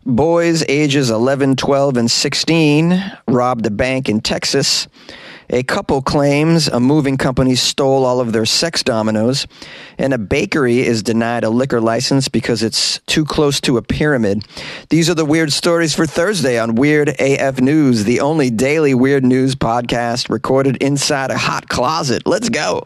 Boys ages 11, 12, and 16 robbed a bank in Texas. A couple claims a moving company stole all of their sex dominoes, and a bakery is denied a liquor license because it's too close to a pyramid. These are the weird stories for Thursday on Weird AF News, the only daily weird news podcast recorded inside a hot closet. Let's go.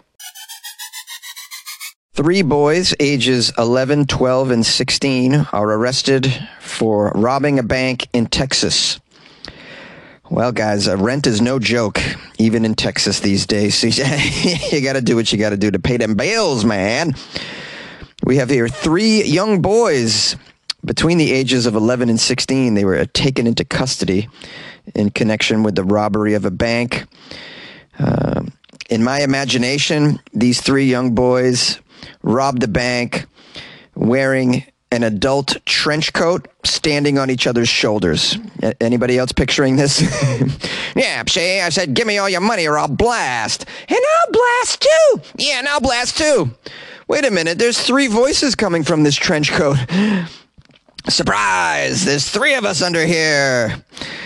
3 boys, ages 11, 12, and 16, are arrested for robbing a bank in Texas. Well, guys, rent is no joke, even in Texas these days. You got to do what you got to do to pay them bills, man. We have here 3 young boys between the ages of 11 and 16. They were taken into custody in connection with the robbery of a bank. In my imagination, these 3 young boys robbed a bank wearing an adult trench coat, standing on each other's shoulders. Anybody else picturing this? Yeah, see, I said, give me all your money or I'll blast. And I'll blast too. Yeah, and I'll blast too. Wait a minute, there's 3 voices coming from this trench coat. Surprise, there's 3 of us under here.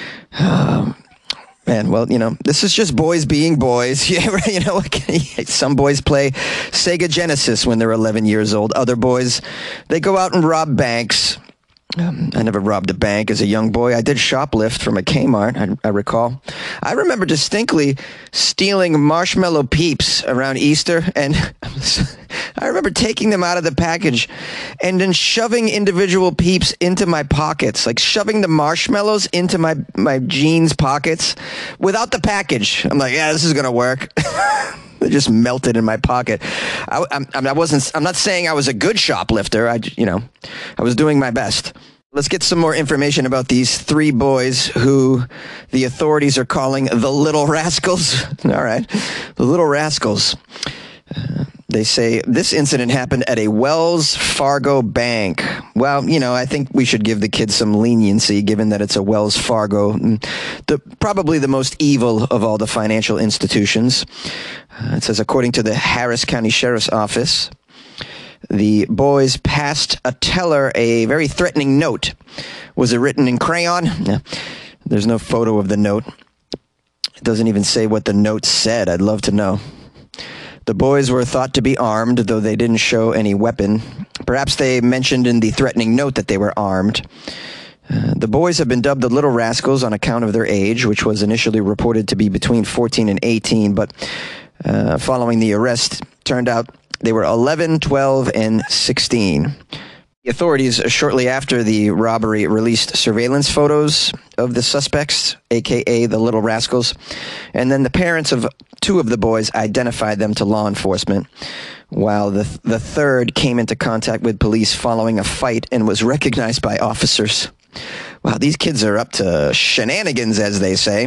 Man, well, this is just boys being boys. Yeah, right, some boys play Sega Genesis when they're 11 years old. Other boys, they go out and rob banks. I never robbed a bank as a young boy. I did shoplift from a Kmart, I recall. I remember distinctly stealing marshmallow peeps around Easter, and I remember taking them out of the package and then shoving individual peeps into my pockets, like shoving the marshmallows into my jeans pockets without the package. I'm like, yeah, this is going to work. They just melted in my pocket. I'm not saying I was a good shoplifter. I was doing my best. Let's get some more information about these 3 boys who the authorities are calling the Little Rascals. All right. The Little Rascals. They say this incident happened at a Wells Fargo bank. Well, I think we should give the kids some leniency given that it's a Wells Fargo, probably the most evil of all the financial institutions. It says, according to the Harris County Sheriff's Office, the boys passed a teller a very threatening note. Was it written in crayon? No. There's no photo of the note. It doesn't even say what the note said. I'd love to know. The boys were thought to be armed, though they didn't show any weapon. Perhaps they mentioned in the threatening note that they were armed. The boys have been dubbed the Little Rascals on account of their age, which was initially reported to be between 14 and 18, but following the arrest, turned out they were 11, 12, and 16. The authorities, shortly after the robbery, released surveillance photos of the suspects, a.k.a. the Little Rascals, and then the parents of 2 of the boys identified them to law enforcement, while the third came into contact with police following a fight and was recognized by officers. Wow, these kids are up to shenanigans, as they say.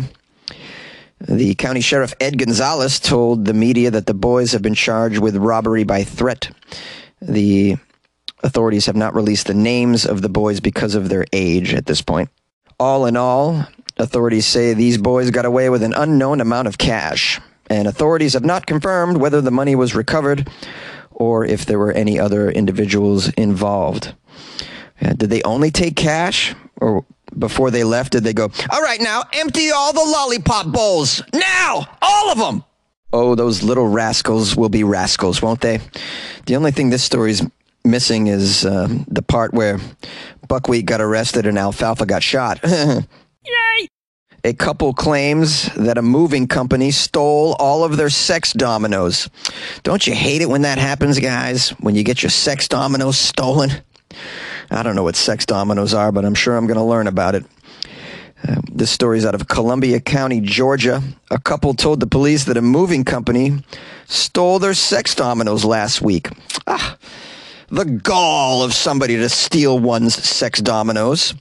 The county sheriff, Ed Gonzalez, told the media that the boys have been charged with robbery by threat. The authorities have not released the names of the boys because of their age at this point. All in all, authorities say these boys got away with an unknown amount of cash, and authorities have not confirmed whether the money was recovered or if there were any other individuals involved. Did they only take cash, or before they left, did they go, all right, now empty all the lollipop bowls, now, all of them? Oh, those little rascals will be rascals, won't they? The only thing this story's missing is the part where Buckwheat got arrested and Alfalfa got shot. Yay! A couple claims that a moving company stole all of their sex dominoes. Don't you hate it when that happens, guys? When you get your sex dominoes stolen? I don't know what sex dominoes are, but I'm sure I'm going to learn about it. This story's out of Columbia County, Georgia. A couple told the police that a moving company stole their sex dominoes last week. The gall of somebody to steal one's sex dominoes.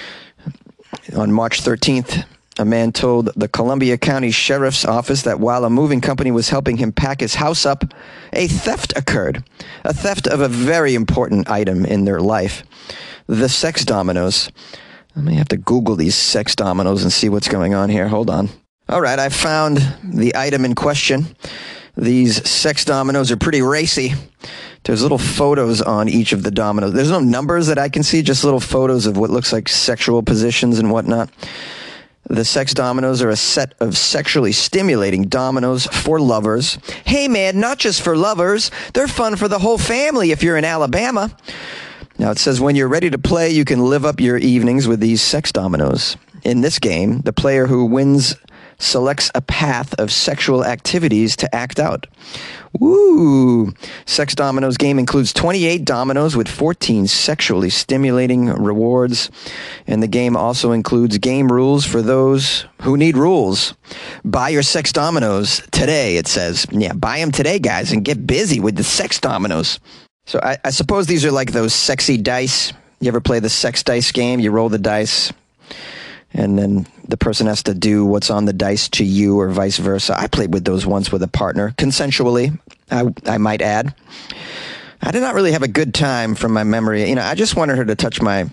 On March 13th, a man told the Columbia County Sheriff's Office that while a moving company was helping him pack his house up, a theft occurred. A theft of a very important item in their life. The sex dominoes. I may have to Google these sex dominoes and see what's going on here. Hold on. All right, I found the item in question. These sex dominoes are pretty racy. There's little photos on each of the dominoes. There's no numbers that I can see, just little photos of what looks like sexual positions and whatnot. The sex dominoes are a set of sexually stimulating dominoes for lovers. Hey, man, not just for lovers. They're fun for the whole family if you're in Alabama. Now, it says when you're ready to play, you can live up your evenings with these sex dominoes. In this game, the player who wins selects a path of sexual activities to act out. Woo! Sex Dominoes game includes 28 dominoes with 14 sexually stimulating rewards. And the game also includes game rules for those who need rules. Buy your Sex Dominoes today, it says. Yeah, buy them today, guys, and get busy with the Sex Dominoes. So I suppose these are like those sexy dice. You ever play the sex dice game? You roll the dice, and then the person has to do what's on the dice to you or vice versa. I played with those once with a partner, consensually, I might add. I did not really have a good time from my memory. I just wanted her to touch my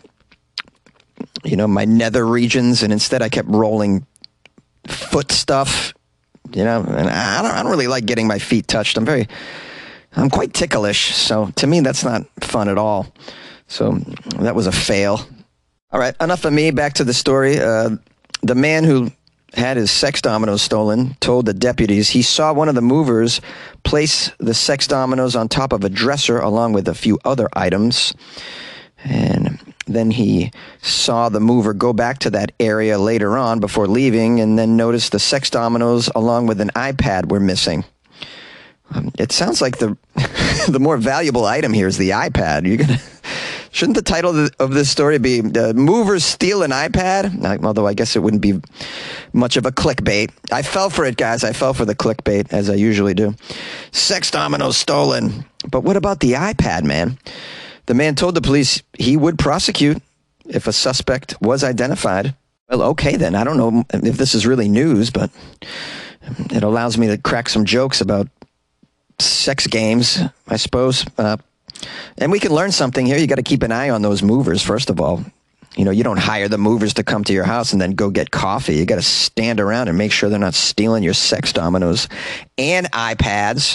nether regions, and instead I kept rolling foot stuff, and I don't really like getting my feet touched. I'm quite ticklish, so to me that's not fun at all. So that was a fail. All right, enough of me. Back to the story. The man who had his sex dominoes stolen told the deputies he saw one of the movers place the sex dominoes on top of a dresser along with a few other items. And then he saw the mover go back to that area later on before leaving, and then noticed the sex dominoes along with an iPad were missing. It sounds like the more valuable item here is the iPad. Shouldn't the title of this story be "Movers Steal an iPad"? Although I guess it wouldn't be much of a clickbait. I fell for it, guys. I fell for the clickbait, as I usually do. Sex dominoes stolen. But what about the iPad, man? The man told the police he would prosecute if a suspect was identified. Well, okay then. I don't know if this is really news, but it allows me to crack some jokes about sex games, I suppose. And we can learn something here. You got to keep an eye on those movers, first of all. You don't hire the movers to come to your house and then go get coffee. You got to stand around and make sure they're not stealing your sex dominoes and iPads.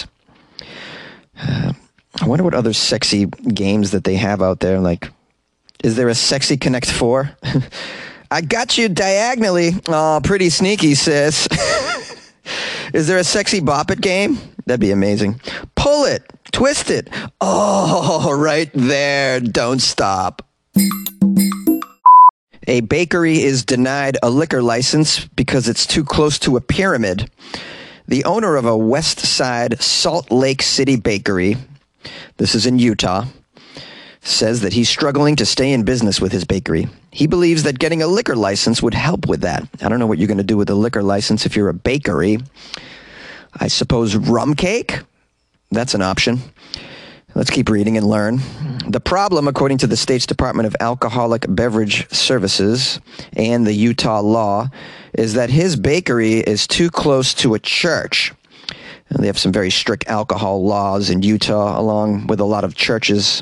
I wonder what other sexy games that they have out there. Like, is there a Sexy Connect 4? I got you diagonally. Oh, pretty sneaky, sis. Is there a Sexy Bop It game? That'd be amazing. Pull it. Twist it. Oh, right there. Don't stop. A bakery is denied a liquor license because it's too close to a pyramid. The owner of a West Side Salt Lake City bakery, this is in Utah, says that he's struggling to stay in business with his bakery. He believes that getting a liquor license would help with that. I don't know what you're going to do with a liquor license if you're a bakery. I suppose rum cake? That's an option. Let's keep reading and learn. The problem, according to the state's Department of Alcoholic Beverage Services and the Utah law, is that his bakery is too close to a church. And they have some very strict alcohol laws in Utah, along with a lot of churches.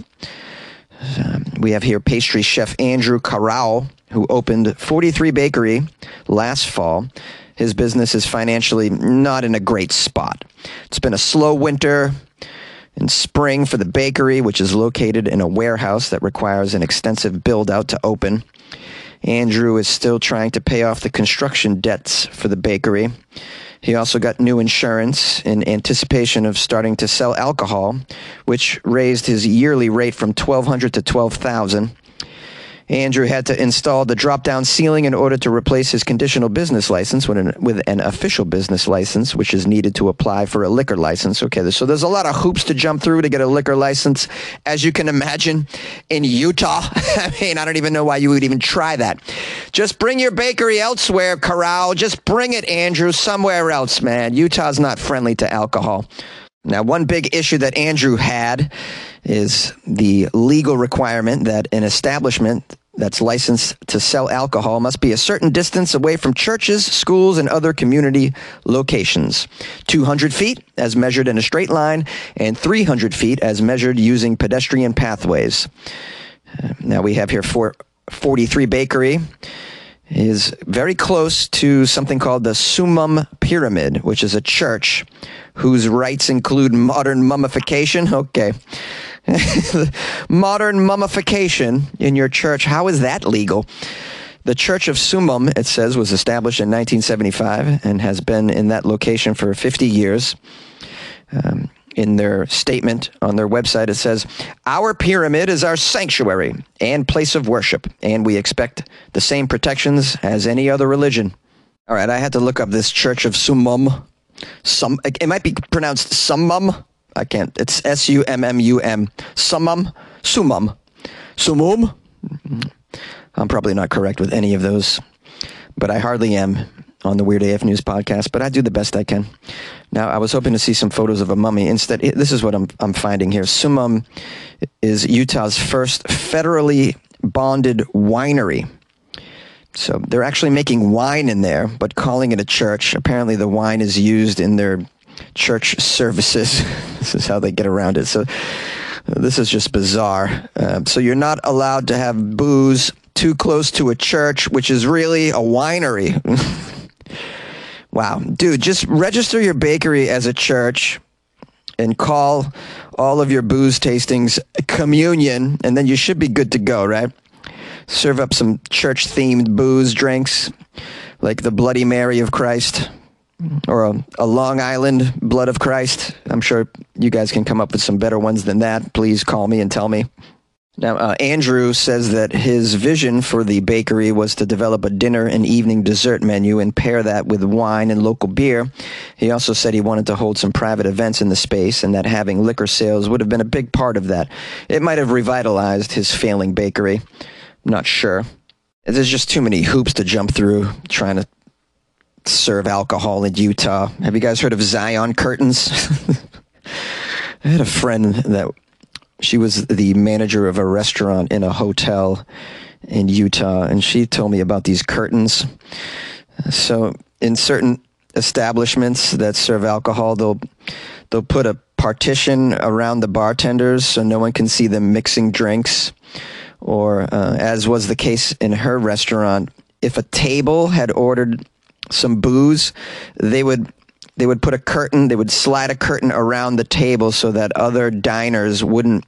We have here pastry chef Andrew Carrao, who opened 43 Bakery last fall. His business is financially not in a great spot. It's been a slow winter and spring for the bakery, which is located in a warehouse that requires an extensive build-out to open. Andrew is still trying to pay off the construction debts for the bakery. He also got new insurance in anticipation of starting to sell alcohol, which raised his yearly rate from $1,200 to $12,000. Andrew had to install the drop-down ceiling in order to replace his conditional business license with an official business license, which is needed to apply for a liquor license. Okay, so there's a lot of hoops to jump through to get a liquor license, as you can imagine, in Utah. I mean, I don't even know why you would even try that. Just bring your bakery elsewhere, Corral. Just bring it, Andrew, somewhere else, man. Utah's not friendly to alcohol. Now, one big issue that Andrew had is the legal requirement that an establishment that's licensed to sell alcohol must be a certain distance away from churches, schools, and other community locations. 200 feet as measured in a straight line, and 300 feet as measured using pedestrian pathways. Now we have here 43 Bakery is very close to something called the Summum Pyramid, which is a church whose rites include modern mummification. Okay. Modern mummification in your church, how is that legal? The Church of Summum, it says, was established in 1975 and has been in that location for 50 years. In their statement on their website, it says, "Our pyramid is our sanctuary and place of worship, and we expect the same protections as any other religion." All right, I had to look up this Church of Summum. It might be pronounced Summum. I can't. It's Summum. Summum. I'm probably not correct with any of those, but I hardly am on the Weird AF News podcast, but I do the best I can. Now, I was hoping to see some photos of a mummy. Instead, this is what I'm finding here. Summum is Utah's first federally bonded winery. So they're actually making wine in there, but calling it a church. Apparently the wine is used in their church services. This is how they get around it. So this is just bizarre. So you're not allowed to have booze too close to a church, which is really a winery. Wow. Dude, just register your bakery as a church and call all of your booze tastings communion, and then you should be good to go, right? Serve up some church-themed booze drinks, like the Bloody Mary of Christ, or a Long Island Blood of Christ. I'm sure you guys can come up with some better ones than that. Please call me and tell me. Now, Andrew says that his vision for the bakery was to develop a dinner and evening dessert menu and pair that with wine and local beer. He also said he wanted to hold some private events in the space and that having liquor sales would have been a big part of that. It might have revitalized his failing bakery. I'm not sure. There's just too many hoops to jump through trying to serve alcohol in Utah. Have you guys heard of Zion Curtains? I had a friend that she was the manager of a restaurant in a hotel in Utah, and she told me about these curtains. So in certain establishments that serve alcohol, they'll put a partition around the bartenders so no one can see them mixing drinks. Or as was the case in her restaurant, if a table had ordered some booze, they would put a curtain, they would slide a curtain around the table so that other diners wouldn't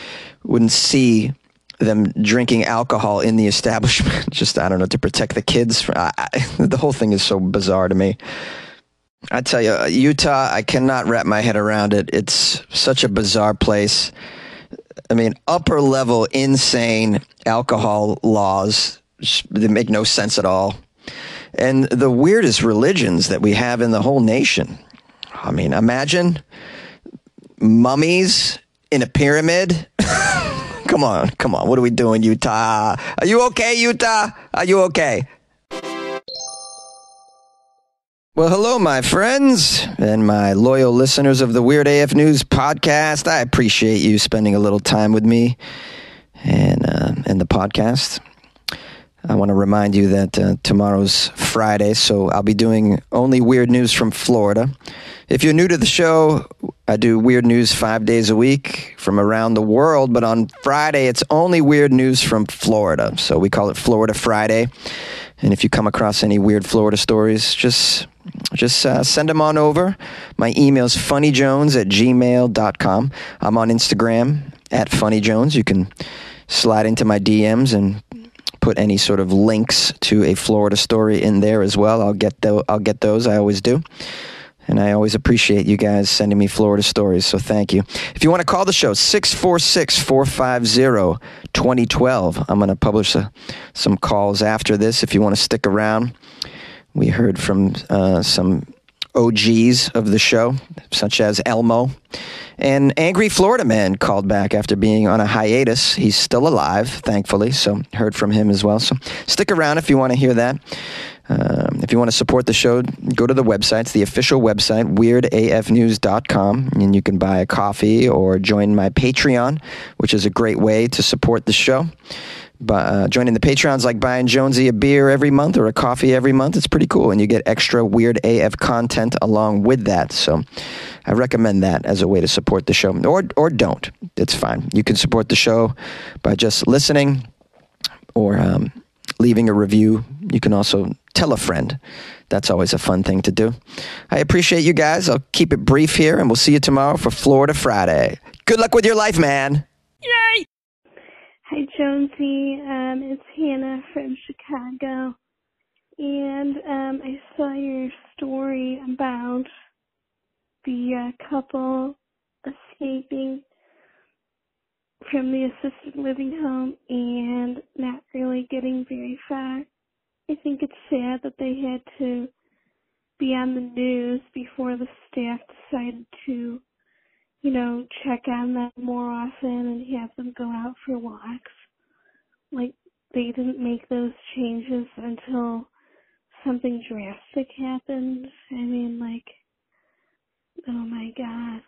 see them drinking alcohol in the establishment. Just, I don't know, to protect the kids. The whole thing is so bizarre to me. I tell you, Utah, I cannot wrap my head around it. It's such a bizarre place. I mean, upper level insane alcohol laws, they make no sense at all. And the weirdest religions that we have in the whole nation. I mean, imagine mummies in a pyramid. Come on. What are we doing, Utah? Are you okay, Utah? Are you okay? Well, hello, my friends and my loyal listeners of the Weird AF News podcast. I appreciate you spending a little time with me and the podcast. I want to remind you that tomorrow's Friday, so I'll be doing only weird news from Florida. If you're new to the show, I do weird news 5 days a week from around the world, but on Friday, it's only weird news from Florida. So we call it Florida Friday. And if you come across any weird Florida stories, just send them on over. My email is funnyjones@gmail.com. I'm on Instagram @funnyjones. You can slide into my DMs and put any sort of links to a Florida story in there as well. I'll get those. I always do. And I always appreciate you guys sending me Florida stories, so thank you. If you want to call the show, 646-450-2012. I'm going to publish some calls after this if you want to stick around. We heard from some OGs of the show, such as Elmo. And Angry Florida Man called back after being on a hiatus. He's still alive, thankfully, so heard from him as well. So stick around if you want to hear that. If you want to support the show, go to the website. It's the official website, weirdafnews.com, and you can buy a coffee or join my Patreon, which is a great way to support the show. But joining the Patreon's like buying Jonesy a beer every month or a coffee every month. It's pretty cool, and you get extra Weird AF content along with that. So I recommend that as a way to support the show. Or don't. It's fine. You can support the show by just listening or leaving a review. You can also tell a friend. That's always a fun thing to do. I appreciate you guys. I'll keep it brief here, and we'll see you tomorrow for Florida Friday. Good luck with your life, man. Yay! Hi, Jonesy. It's Hannah from Chicago. And I saw your story about the couple escaping from the assisted living home and not really getting very far. I think it's sad that they had to be on the news before the staff decided to, check on them more often and have them go out for walks. Like, they didn't make those changes until something drastic happened. I mean, oh my God.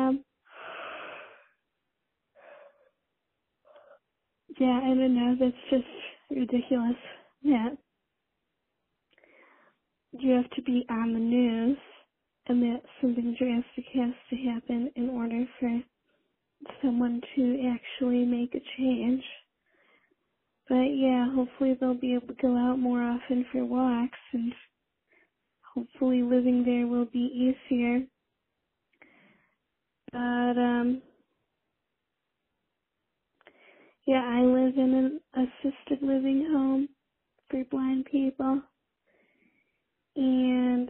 Yeah, I don't know, that's just ridiculous. Yeah. You have to be on the news and that something drastic has to happen in order for someone to actually make a change. But yeah, hopefully they'll be able to go out more often for walks, and hopefully living there will be easier. But yeah, I live in an assisted living home for blind people, and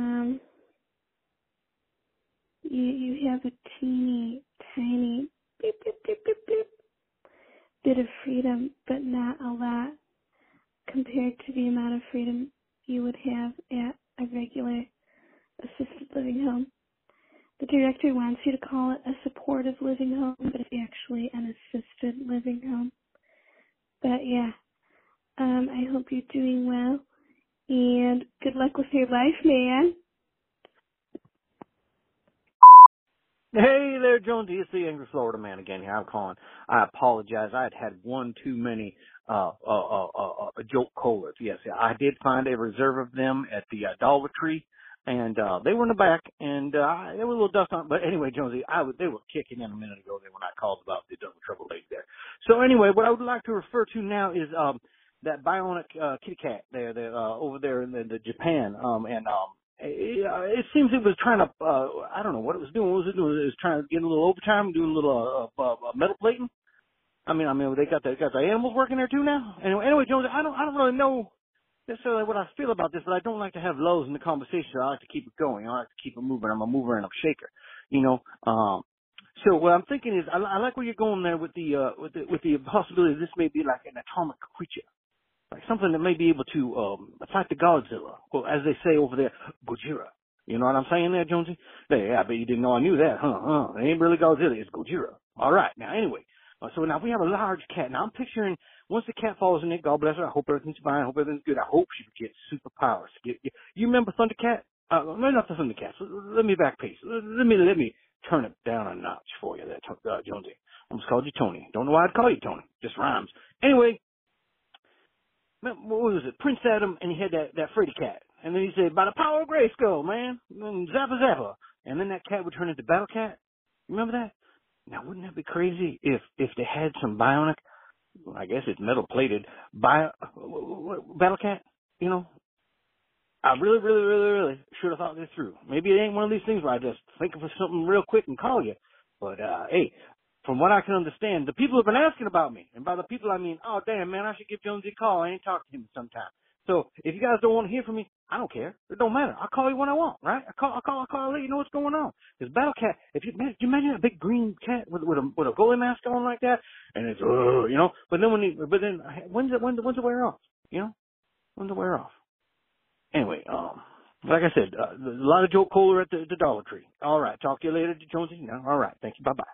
you have a teeny tiny beep beep beep beep beep bit of freedom, but not a lot compared to the amount of freedom you would have at a regular assisted living home. The director wants you to call it a supportive living home, but it's actually an assisted living home. But yeah, I hope you're doing well, and good luck with your life, man. Hey there, Jonesy. It's the angry Florida man again here. I'm calling. I apologize. I had one too many joke colas. Yes, I did find a reserve of them at the Dollar Tree, and they were in the back, and they were a little dust on. But anyway, Jonesy, they were kicking in a minute ago there when I called about the double trouble leg there. So anyway, what I would like to refer to now is that bionic kitty cat there, over there in the Japan, it seems it was trying to, I don't know what it was doing. What was it doing? It was trying to get a little overtime, doing a little metal plating. I mean, they got the animals working there too now. Anyway, Jones, I don't really know necessarily what I feel about this, but I don't like to have lows in the conversation. I like to keep it going. I like to keep it moving. I'm a mover and I'm a shaker, you know. So what I'm thinking is, I like where you're going there with the possibility this may be like an atomic creature. Like something that may be able to fight the Godzilla, or as they say over there, Gojira. You know what I'm saying there, Jonesy? Yeah, I bet you didn't know I knew that, huh? It ain't really Godzilla, it's Gojira. All right, now anyway, so now we have a large cat. Now I'm picturing once the cat falls in there, God bless her. I hope everything's fine. I hope everything's good. I hope she gets superpowers. You remember Thundercat? No, not the Thundercats. Let me back pace. Let me turn it down a notch for you, there, Jonesy. I almost called you Tony. Don't know why I'd call you Tony. Just rhymes. Anyway. What was it? Prince Adam, and he had that Freddy cat. And then he said, by the power of Grayskull, man. And Zappa Zappa. And then that cat would turn into Battle Cat. Remember that? Now, wouldn't that be crazy if they had some bionic, I guess it's metal plated, Battle Cat? You know? I really, really, really, really should have thought this through. Maybe it ain't one of these things where I just think of something real quick and call you. But, hey, from what I can understand, the people have been asking about me. And by the people, I mean, oh, damn, man, I should give Jonesy a call. I ain't talked to him sometime. So if you guys don't want to hear from me, I don't care. It don't matter. I'll call you when I want, right? I'll let you know what's going on. Because Battle Cat, if you imagine a big green cat with a goalie mask on like that, and it's, you know, but then when's it wear off? You know? When's it wear off? Anyway, like I said, a lot of joke cola at the Dollar Tree. All right. Talk to you later, Jonesy. No, all right. Thank you. Bye-bye.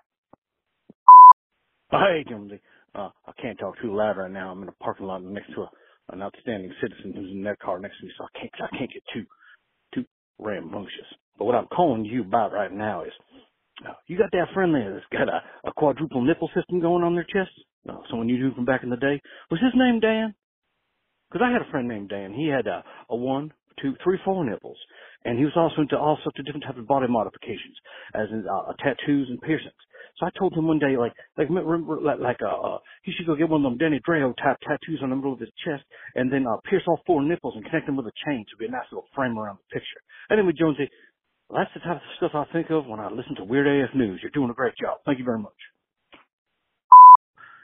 Hey, Jonesy. I can't talk too loud right now. I'm in a parking lot next to an outstanding citizen who's in their car next to me, so I can't get too rambunctious. But what I'm calling you about right now is, you got that friend there that's got a quadruple nipple system going on their chest? Someone you knew from back in the day? Was his name Dan? Because I had a friend named Dan. He had a 1, 2, 3, 4 nipples. And he was also into all sorts of different types of body modifications, as in tattoos and piercings. So I told him one day, he should go get one of them Danny Trejo type tattoos on the middle of his chest, and then pierce all 4 nipples and connect them with a chain to be a nice little frame around the picture. Anyway, Jonesy, that's the type of stuff I think of when I listen to Weird AF News. You're doing a great job. Thank you very much.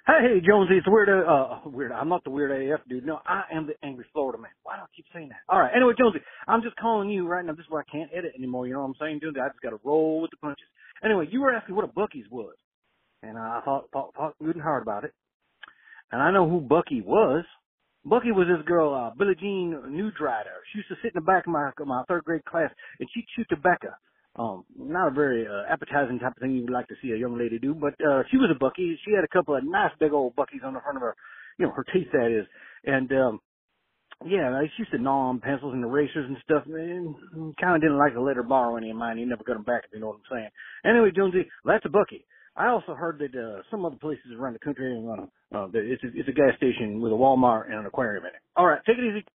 Hey, Jonesy, it's weird. I'm not the weird AF dude. No, I am the angry Florida man. Why do I keep saying that? All right. Anyway, Jonesy, I'm just calling you right now. This is where I can't edit anymore. You know what I'm saying, Jonesy? I just got to roll with the punches. Anyway, you were asking what a Buc-ee's was, and I thought good and hard about it. And I know who Bucky was. Bucky was this girl, Billie Jean Newdrider. She used to sit in the back of my third grade class, and she'd chew tobacco. Not a very appetizing type of thing you would like to see a young lady do, but she was a Bucky. She had a couple of nice big old Buckies on the front of her, her teeth, that is. And yeah, she used to gnaw on pencils and erasers and stuff. And kind of didn't like to let her borrow any of mine. He never got them back, if you know what I'm saying. Anyway, Jonesy, that's a Bucky. I also heard that some other places around the country, it's a gas station with a Walmart and an aquarium in it. All right, take it easy.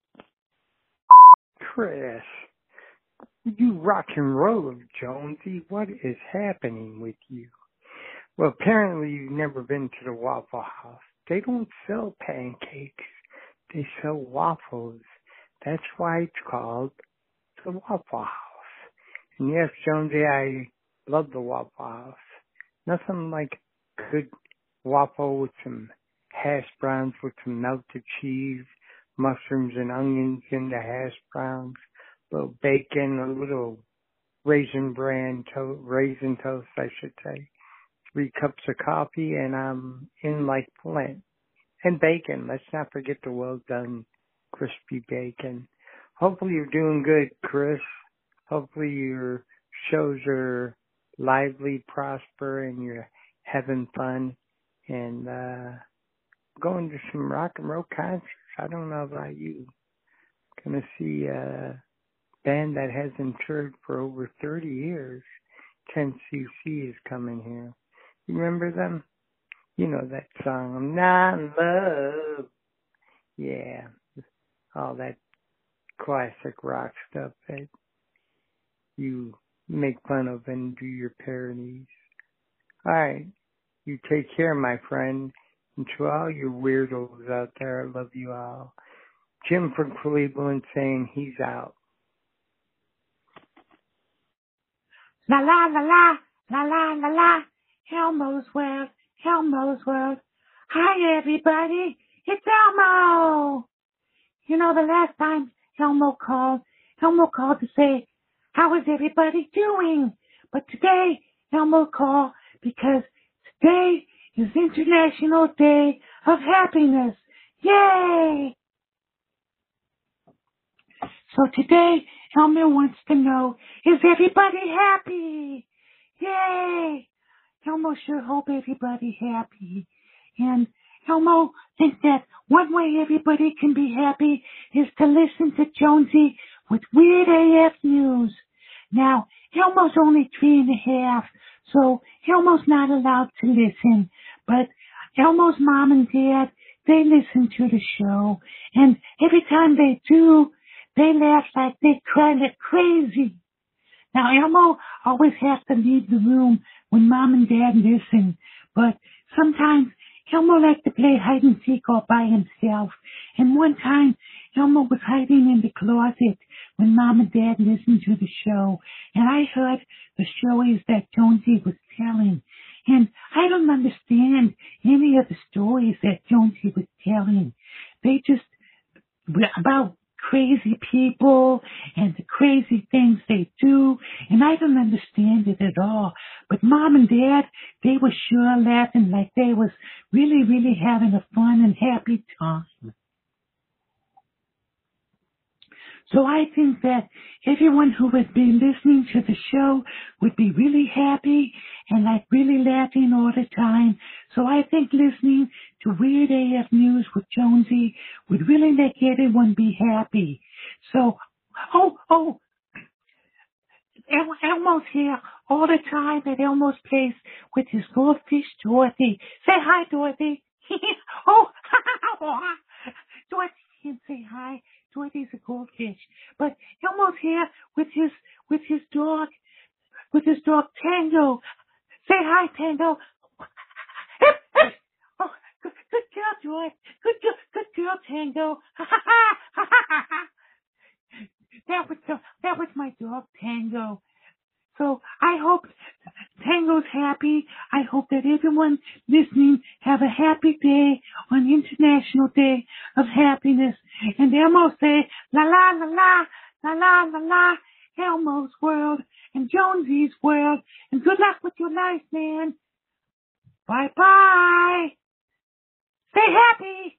Chris, you rock and roll, Jonesy. What is happening with you? Well, apparently you've never been to the Waffle House. They don't sell pancakes. They sell waffles. That's why it's called the Waffle House. And yes, Jonesy, I love the Waffle House. Nothing like good waffle with some hash browns with some melted cheese, mushrooms and onions in the hash browns, a little bacon, a little raisin toast, I should say. 3 cups of coffee, and I'm in like Flint. And bacon. Let's not forget the well done crispy bacon. Hopefully you're doing good, Chris. Hopefully your shows are lively, prosper, and you're having fun and going to some rock and roll concerts. I don't know about you. Gonna see a band that hasn't toured for over 30 years. 10cc is coming here. You remember them? You know that song, I'm Not in Love. Yeah, all that classic rock stuff that you make fun of and do your parodies. All right, you take care, my friend. And to all you weirdos out there, I love you all. Jim from Cleveland saying he's out. La la la la, la la la la, Elmo's World, Elmo's World. Hi everybody, it's Elmo. You know, the last time Elmo called to say, how is everybody doing? But today, Elmo called because today is International Day of Happiness. Yay! So today, Elmo wants to know, is everybody happy? Yay! Elmo sure hope everybody happy. And Elmo thinks that one way everybody can be happy is to listen to Jonesy with Weird AF News. Now, Elmo's only 3.5, so Elmo's not allowed to listen. But Elmo's mom and dad, they listen to the show. And every time they do, they laugh like they cry like crazy. Now, Elmo always has to leave the room when mom and dad listen. But sometimes Elmo likes to play hide and seek all by himself. And one time, Elmo was hiding in the closet when mom and dad listened to the show. And I heard the stories that Jonesy was telling. And I don't understand any of the stories that Jonesy was telling. They just, about crazy people and the crazy things they do, and I don't understand it at all. But mom and dad, they were sure laughing like they was really, really having a fun and happy time. So I think that everyone who would be listening to the show would be really happy and like really laughing all the time. So I think listening to Weird AF News with Jonesy would really make everyone be happy. So, Elmo's here all the time at Elmo's place with his goldfish, Dorothy. Say hi, Dorothy. Dorothy can't say hi. Dorothy's a goldfish. But Elmo's here with his dog Tango. Say hi, Tango. Oh, good girl, Dorothy. Good girl, Tango. That was my dog, Tango. So I hope Tango's happy. I hope that everyone listening have a happy day on International Day of Happiness. And Elmo say, la la la la, la la la la, Elmo's world and Jonesy's world. And good luck with your life, man. Bye bye. Stay happy.